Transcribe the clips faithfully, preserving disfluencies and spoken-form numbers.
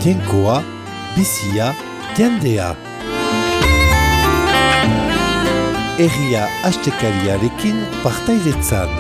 jenkoa, bizia, jendea. Herria astekariarekin partaidetzan.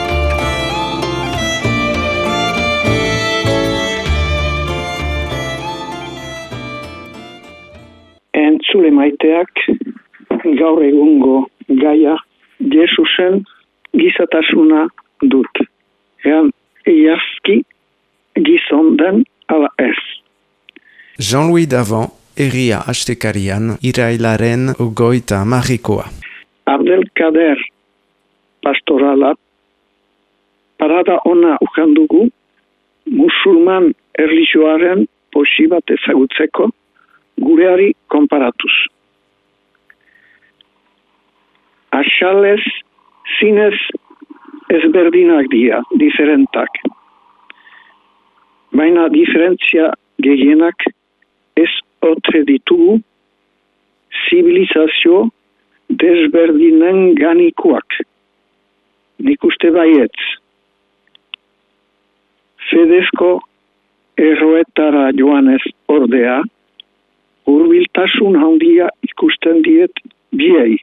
Entzule maiteak gaur egungo gaia Jesusen gizatasuna dut. Ean iazki gizon den ala ez. Jean-Louis Davant, Herria astekarian irailaren ogoita marikoa. Abdelkader pastorala parada ona ukandugu musulman erlijioaren posi bat ezagutzeko gureari konparatuz. Axalez zinez ezberdinak dira, diferentak. Baina diferentzia gehienak ez otre ditugu zibilizazio desberdinen ganikuak. Nik uste baietz. Fedezko erroetara joanez ordea, hurbiltasun handia ikusten diet biei.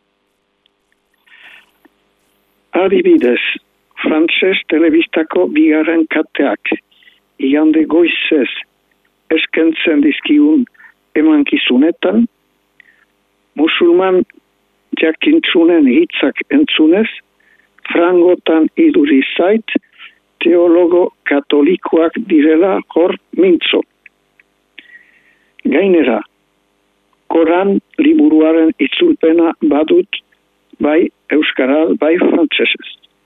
Adibidez, frantses telebistako bigarren kateak, igande goizez eskentzen dizkigun emankizunetan, musulman jakintzunen hitzak entzunez, frangotan iduri zait, teologo katolikoak direla hor mintzo. Gainera, Koran liburuaren itzulpena badut bai euskaraz, bai frantsesez.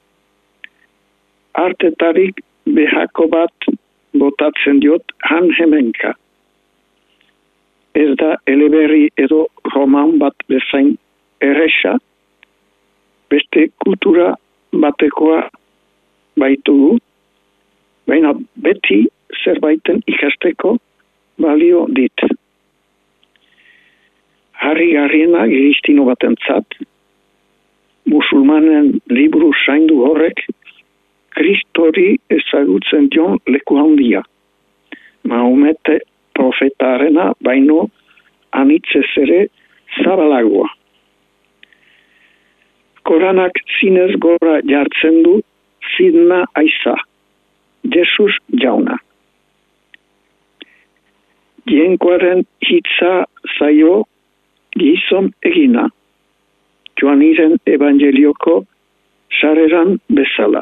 Artetarik behako bat botatzen diot han hemenka. Ez da eleberri edo roman bat bezain erresa, beste kultura batekoa baitugu, baina beti zerbaiten ikasteko balio dit. Harri-garriena giristino batentzat, musulmanen liburu zaindu horrek, Kristori ezagutzen dion leku handia. Mahomete profetarena baino anitzez ere zabalagoa. Koranak zinez gora jartzen du Sidna Aiza, Jesus jauna. Jenkoaren hitza zaio gizon egina, Joaniren evangelioko sareran bezala.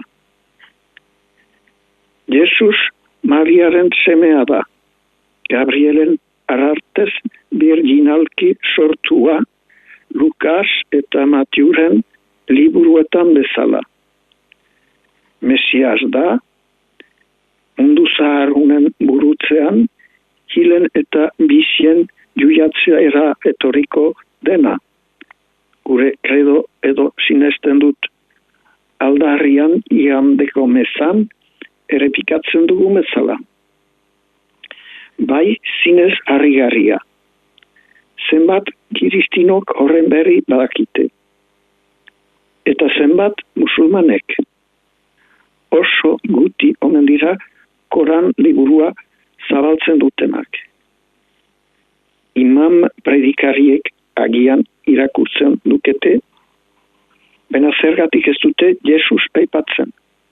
Jesus Mariaren semea da, Gabrielen arartez virginalki sortua, Lukas eta Matiuren liburuetan bezala. Mesias da, mundu zaharunen burutzean, hilen eta bizien juiatzea era etoriko dena. Gure kredo edo sinesten dut aldarrian igandeko mezan errepikatzen dugu bezala. Bai zinez harrigarria. Zenbat kiristinok horren berri badakite. Eta zenbat musulmanek. Oso guti omen dira Koran liburua zabaltzen dutenak. Imam predikariek agian irakurtzen dukete, baina zergatik ez dute Jesus aipatzen.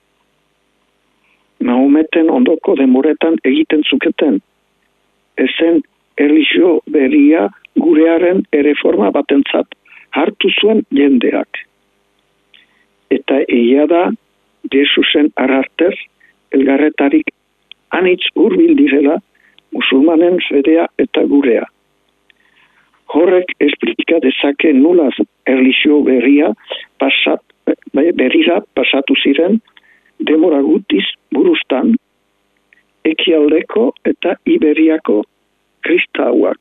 Mahometen ondoko denboretan egiten zuketen. Ezen erlijio berria gurearen erreforma batentzat hartu zuen jendeak. Eta egia da, Jesusen arartez, elgarretarik anitz hurbil direla musulmanen fedea eta gurea. Horrek esplika dezake nulaz erlijio berria pasat, berrira pasatu ziren demora gutiz buruztan ekialdeko eta Iberiako kristauak.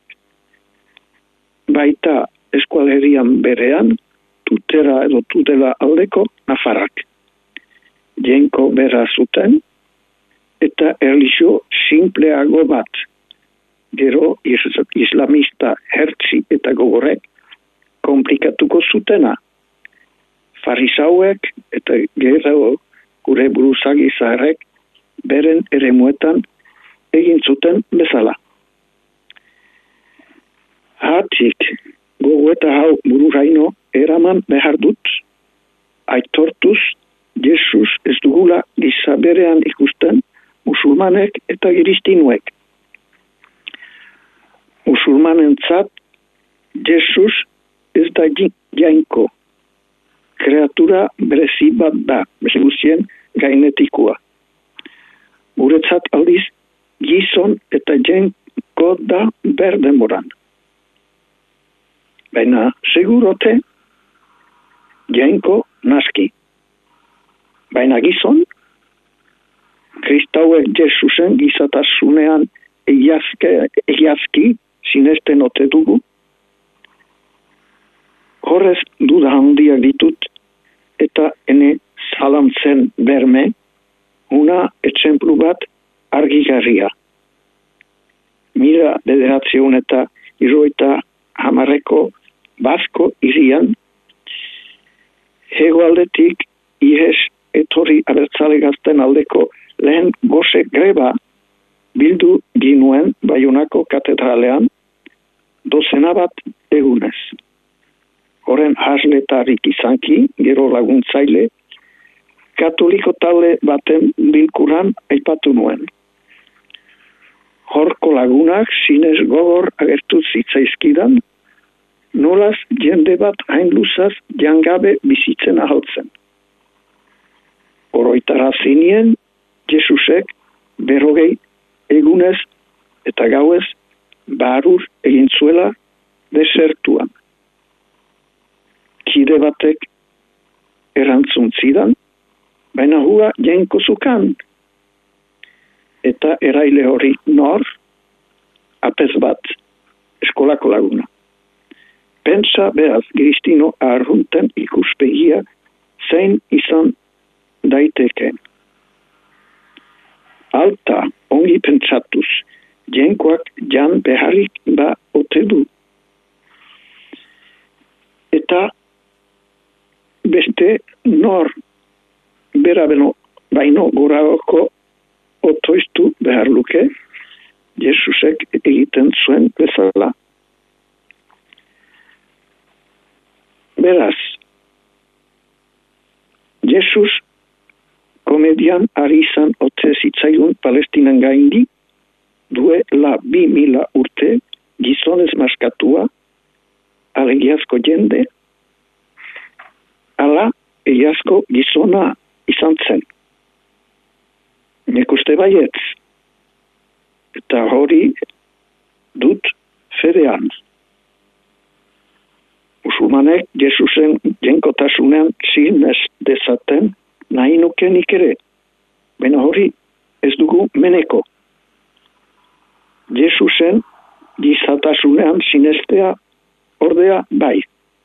Baita eskualerian berean tutera edo tutela aldeko nafarrak. Jenko bera zuten eta erlijio simpleago bat. Gero islamista hertzi eta gogorek komplikatuko zutena. Farisauek eta gero gure buruzagi zaharrek beren eremuetan egin zuten bezala. Hatik, gogoeta hau bururaino eraman behar dut, aitortuz, Jesus ez dugula gizaberean ikusten musulmanek eta kristinuek. Musulmanentzat Jesus ez da jainko, kreatura berezi bat da, guztien gainetikoa. Guretzat aldiz, gizon eta jainko da berdenboran. Baina, segurote, jainko naski. Baina gizon, kristauek Jesusen gizatasunean egiazki sinesten ote dugu. Horrez duda handiak ditut eta ene zalantzen berme una etxemplu bat argigarria. Mila bederatzion eta iroita hamarreko Basko irian hegoaldetik ihes etorri abertzale gazten aldeko lehen gose greba bildu ginuen Baionako katedralean dozena bat egunez. Horren hasletarik izanki, gero laguntzaile, katoliko talde baten bilkuran aipatu nuen. Horko lagunak zinez gogor agertu zitzaizkidan, nolaz jende bat hain luzaz jangabe bizitzen ahaltzen. Oroitara zinien, Jesusek berrogei egunez eta gauez barur egin zuela desertuan. Kide batek erantzun zidan, baina hua jainko zukan. Eta eraile hori nor, apez bat, eskolako laguna. Pentsa behaz Kristino arrunten ikuspegia zein izan daiteken. Alta, ongi pentsatuz, jainkoak jan beharrik ba ote du. Eta beste nor bera beno baino goraoko otoiztu behar luke, Jesusek egiten zuen bezala. Beraz, Jesus komedian ari izan ote zitzaigun Palestinan gaindi, duela bi mila urte gizonez maskatua, alegiazko jende, ala egiazko gizona izan zen. Nik uste baietz. Eta hori dut fedean. Musulmanek Jesusen jenkotasunean zinez dezaten nahi nukenik ere. Baina hori ez dugu meneko. Jesusen gizatasunean sinestea ordea bai.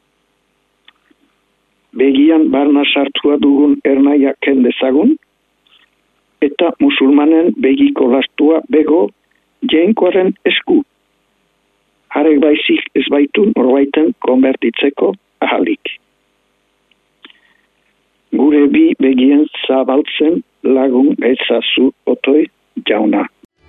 Begian barna sartua dugun ernaia ken dezagun, eta musulmanen begiko lastua bego jainkoaren esku. Harek baizik ez baitu norbaiten konbertitzeko ahalik. Gure bi begien zabaltzen lagun gaitzazu otoi jauna.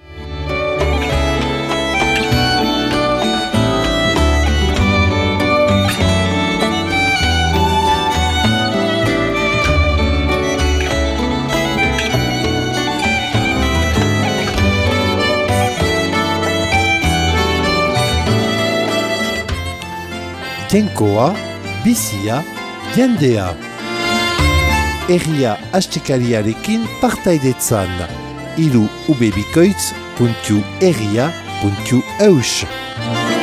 Jainkoa, bizia, jendea. Herria astekariarekin partaidetzan. Iru ubebikoitz puntu herria puntu eus.